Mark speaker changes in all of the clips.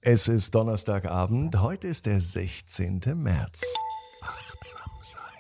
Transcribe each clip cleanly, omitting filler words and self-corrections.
Speaker 1: Es ist Donnerstagabend, heute ist der 16. März. Achtsam sein,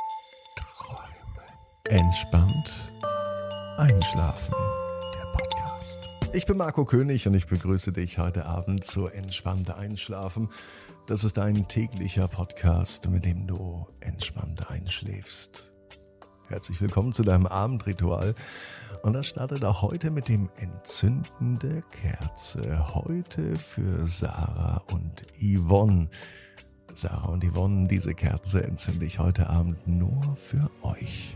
Speaker 1: träumen, entspannt einschlafen. Der Podcast. Ich bin Marco König und ich begrüße dich heute Abend zu Entspannt Einschlafen. Das ist ein täglicher Podcast, mit dem du entspannt einschläfst. Herzlich willkommen zu deinem Abendritual. Und das startet auch heute mit dem Entzünden der Kerze. Heute für Sarah und Yvonne. Sarah und Yvonne, diese Kerze entzünde ich heute Abend nur für euch.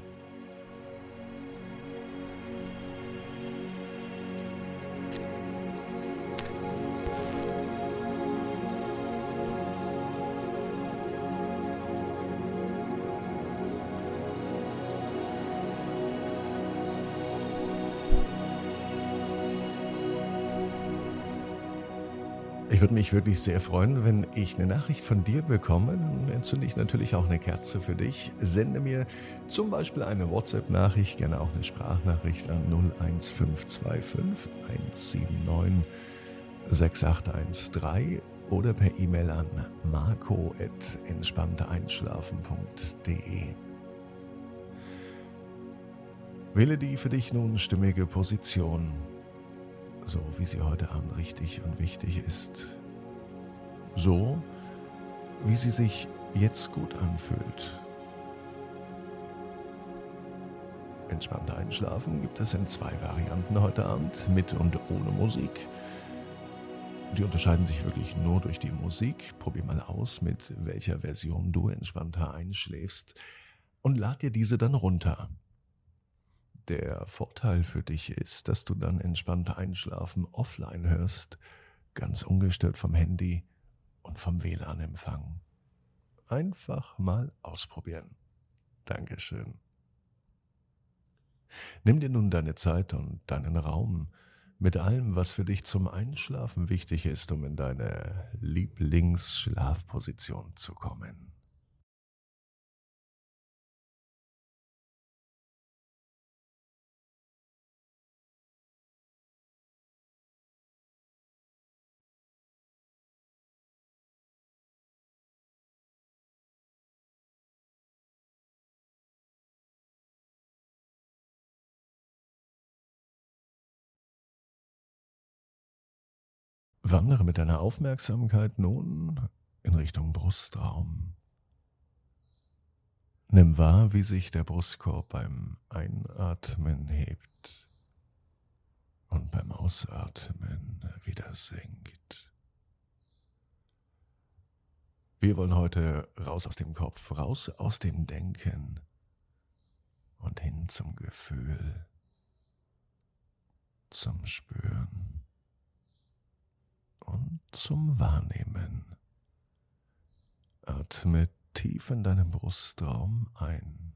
Speaker 1: Ich würde mich wirklich sehr freuen, wenn ich eine Nachricht von dir bekomme. Dann entzünde ich natürlich auch eine Kerze für dich. Sende mir zum Beispiel eine WhatsApp-Nachricht, gerne auch eine Sprachnachricht an 01525 179 6813 oder per E-Mail an marco@entspannteeinschlafen.de. Wähle die für dich nun stimmige Position, so wie sie heute Abend richtig und wichtig ist. So, wie sie sich jetzt gut anfühlt. Entspannter Einschlafen gibt es in 2 Varianten heute Abend, mit und ohne Musik. Die unterscheiden sich wirklich nur durch die Musik. Probier mal aus, mit welcher Version du entspannter einschläfst und lad dir diese dann runter. Der Vorteil für dich ist, dass du dann entspannter Einschlafen offline hörst, ganz ungestört vom Handy und vom WLAN-Empfang. Einfach mal ausprobieren. Dankeschön. Nimm dir nun deine Zeit und deinen Raum mit allem, was für dich zum Einschlafen wichtig ist, um in deine Lieblingsschlafposition zu kommen. Wandere mit deiner Aufmerksamkeit nun in Richtung Brustraum. Nimm wahr, wie sich der Brustkorb beim Einatmen hebt und beim Ausatmen wieder senkt. Wir wollen heute raus aus dem Kopf, raus aus dem Denken und hin zum Gefühl, zum Spüren und zum Wahrnehmen. Atme tief in deinem Brustraum ein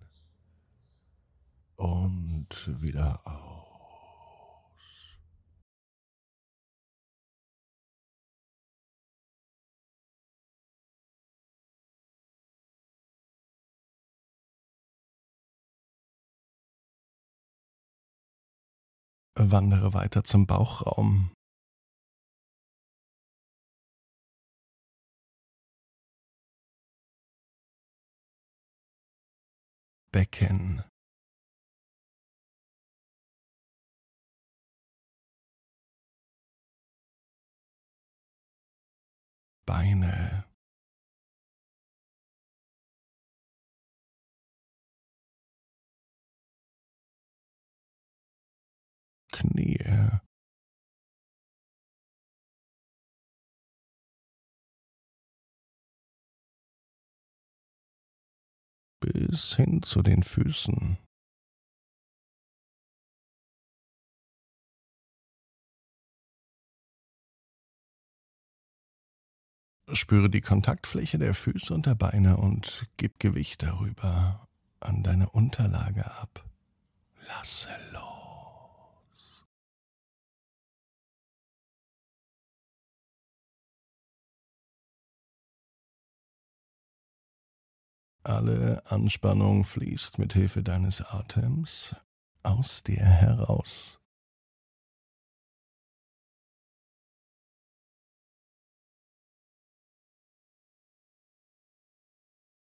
Speaker 1: und wieder aus. Wandere weiter zum Bauchraum. Becken. Beine. Knie. Bis hin zu den Füßen. Spüre die Kontaktfläche der Füße und der Beine und gib Gewicht darüber an deine Unterlage ab. Lasse los. Alle Anspannung fließt mit Hilfe deines Atems aus dir heraus.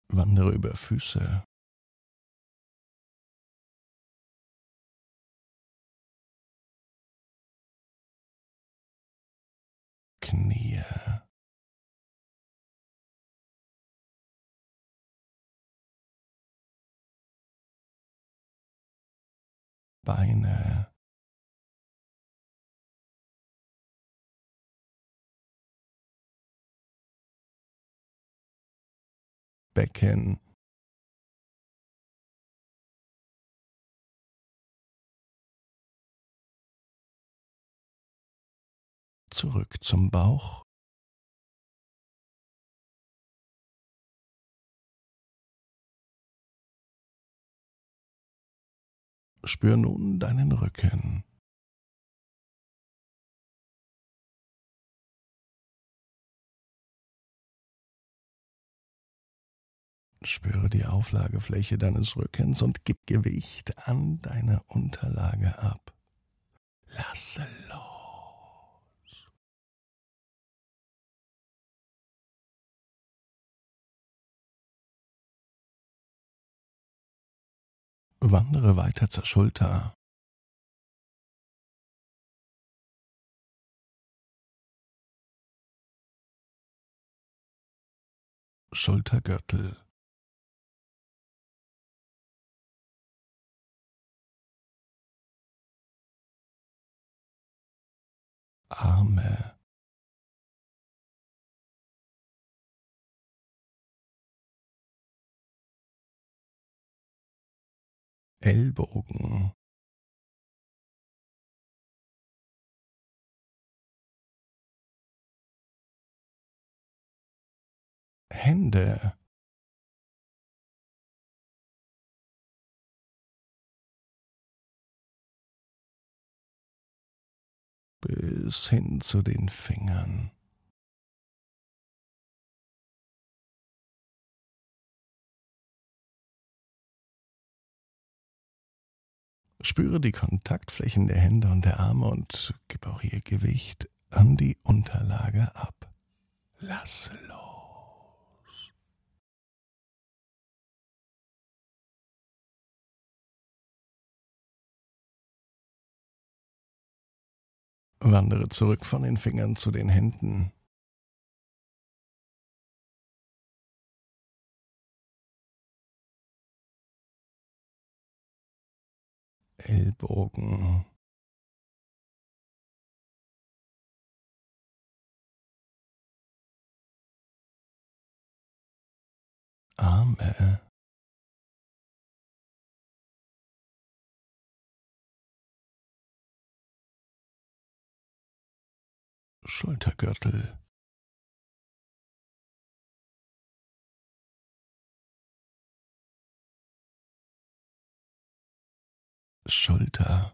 Speaker 1: Wandere über Füße, Knie, Beine, Becken, zurück zum Bauch. Spür nun deinen Rücken. Spüre die Auflagefläche deines Rückens und gib Gewicht an deine Unterlage ab. Lasse los. Wandere weiter zur Schulter. Schultergürtel, Arme, Ellbogen, Hände, bis hin zu den Fingern. Spüre die Kontaktflächen der Hände und der Arme und gib auch hier Gewicht an die Unterlage ab. Lass los. Wandere zurück von den Fingern zu den Händen. Ellbogen, Arme, Schultergürtel, Schulter,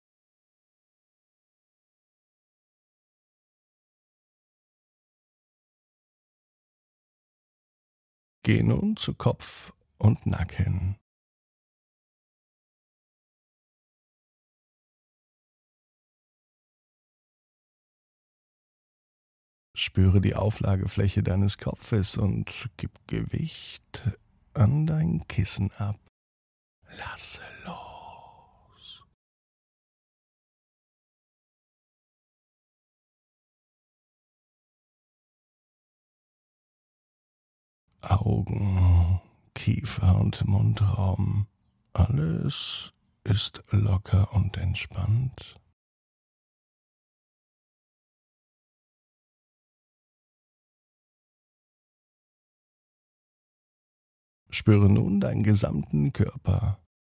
Speaker 1: geh nun zu Kopf und Nacken. Spüre die Auflagefläche deines Kopfes und gib Gewicht an dein Kissen ab. Lasse los. Augen, Kiefer und Mundraum. Alles ist locker und entspannt. Spüre nun deinen gesamten Körper.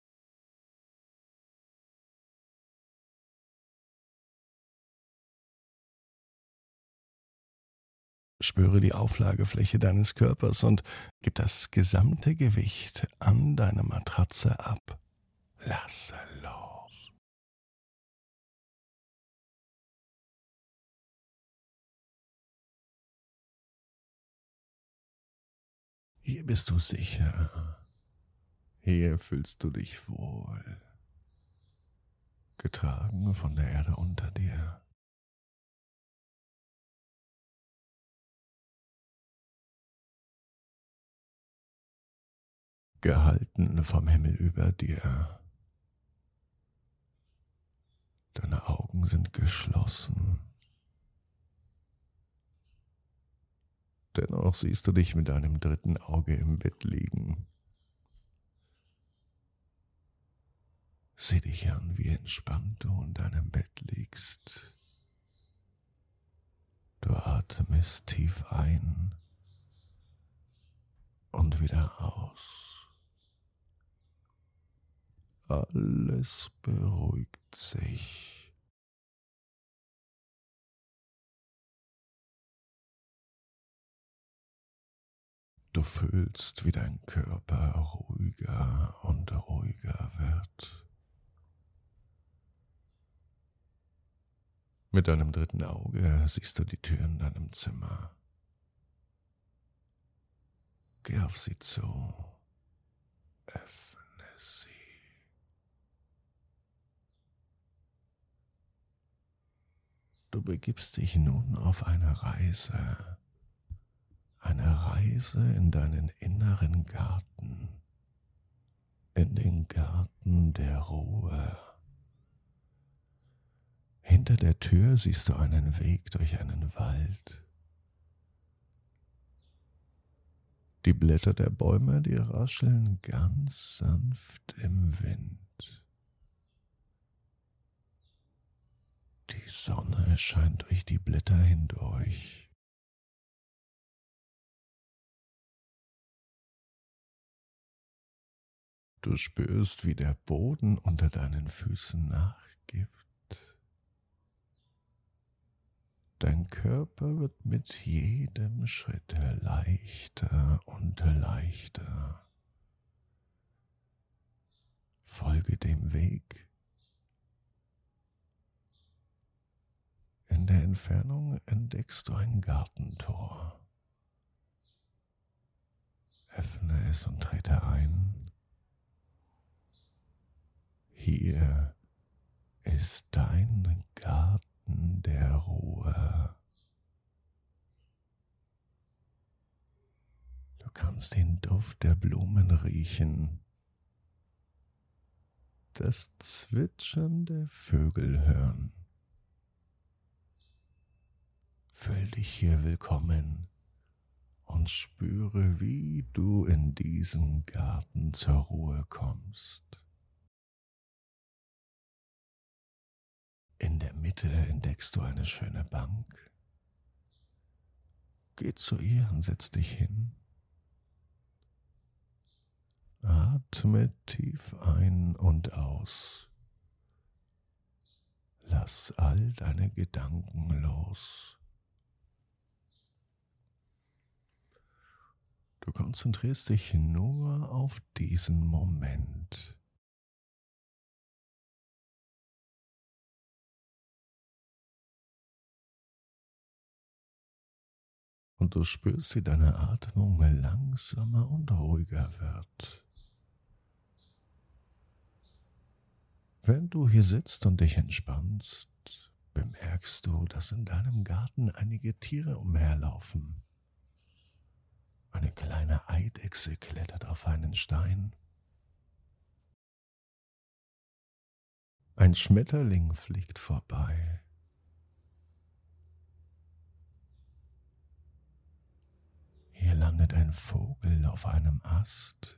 Speaker 1: Spüre die Auflagefläche deines Körpers und gib das gesamte Gewicht an deine Matratze ab. Lasse los. Hier bist du sicher. Hier fühlst du dich wohl. Getragen von der Erde unter dir. gehalten vom Himmel über dir. Deine Augen sind geschlossen. Dennoch siehst du dich mit deinem dritten Auge im Bett liegen. Sieh dich an, wie entspannt du in deinem Bett liegst. Du atmest tief ein und wieder aus. Alles beruhigt sich. Du fühlst, wie dein Körper ruhiger und ruhiger wird. Mit deinem dritten Auge siehst du die Tür in deinem Zimmer. Geh auf sie zu, öffne sie. Du begibst dich nun auf eine Reise in deinen inneren Garten, in den Garten der Ruhe. Hinter der Tür siehst du einen Weg durch einen Wald. Die Blätter der Bäume, die rascheln ganz sanft im Wind. Die Sonne scheint durch die Blätter hindurch. Du spürst, wie der Boden unter deinen Füßen nachgibt. Dein Körper wird mit jedem Schritt leichter und leichter. Folge dem Weg. In der Entfernung entdeckst du ein Gartentor. Öffne es und trete ein. Hier ist dein Garten der Ruhe. Du kannst den Duft der Blumen riechen, das Zwitschern der Vögel hören. Fühl dich hier willkommen und spüre, wie du in diesem Garten zur Ruhe kommst. In der Mitte entdeckst du eine schöne Bank. Geh zu ihr und setz dich hin. Atme tief ein und aus. Lass all deine Gedanken los. Du konzentrierst dich nur auf diesen Moment. Und du spürst, wie deine Atmung langsamer und ruhiger wird. Während du hier sitzt und dich entspannst, bemerkst du, dass in deinem Garten einige Tiere umherlaufen. Eine kleine Eidechse klettert auf einen Stein. Ein Schmetterling fliegt vorbei. Hier landet ein Vogel auf einem Ast.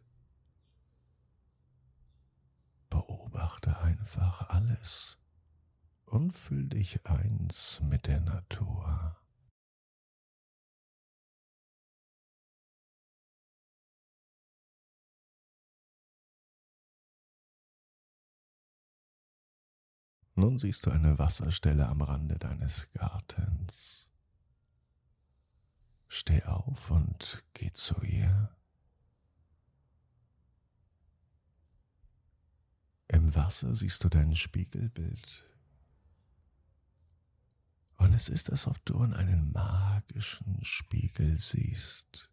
Speaker 1: Beobachte einfach alles und fühl dich eins mit der Natur. Nun siehst du eine Wasserstelle am Rande deines Gartens. Steh auf und geh zu ihr. Im Wasser siehst du dein Spiegelbild. Und es ist, als ob du in einen magischen Spiegel siehst.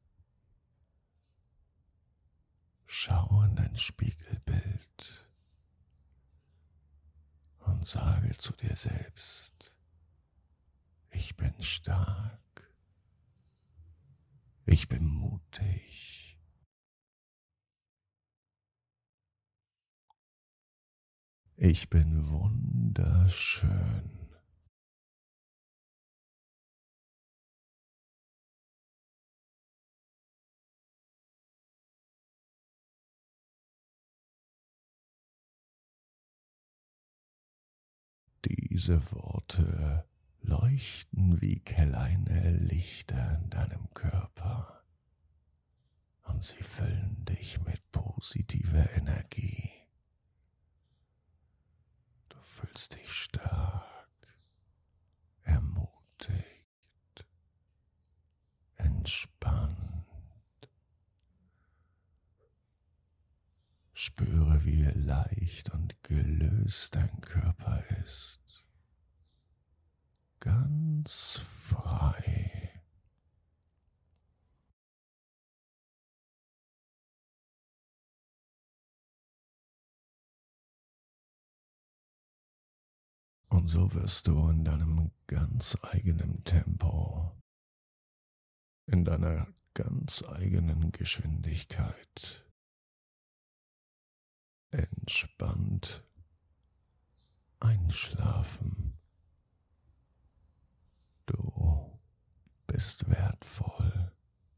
Speaker 1: Schau in dein Spiegelbild und sage zu dir selbst: Ich bin stark, ich bin mutig, Ich bin wunderschön. Diese Worte leuchten wie kleine Lichter in deinem Körper und sie füllen dich mit positiver Energie. Du fühlst dich stark, ermutigt, entspannt. Spüre, wie leicht und gelöst dein Körper ist. Ganz frei. Und so wirst du in deinem ganz eigenen Tempo, in deiner ganz eigenen Geschwindigkeit, entspannt einschlafen. Du bist wertvoll.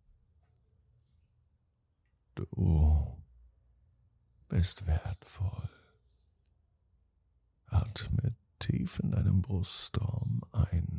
Speaker 1: Du bist wertvoll. Atme tief in deinem Brustraum ein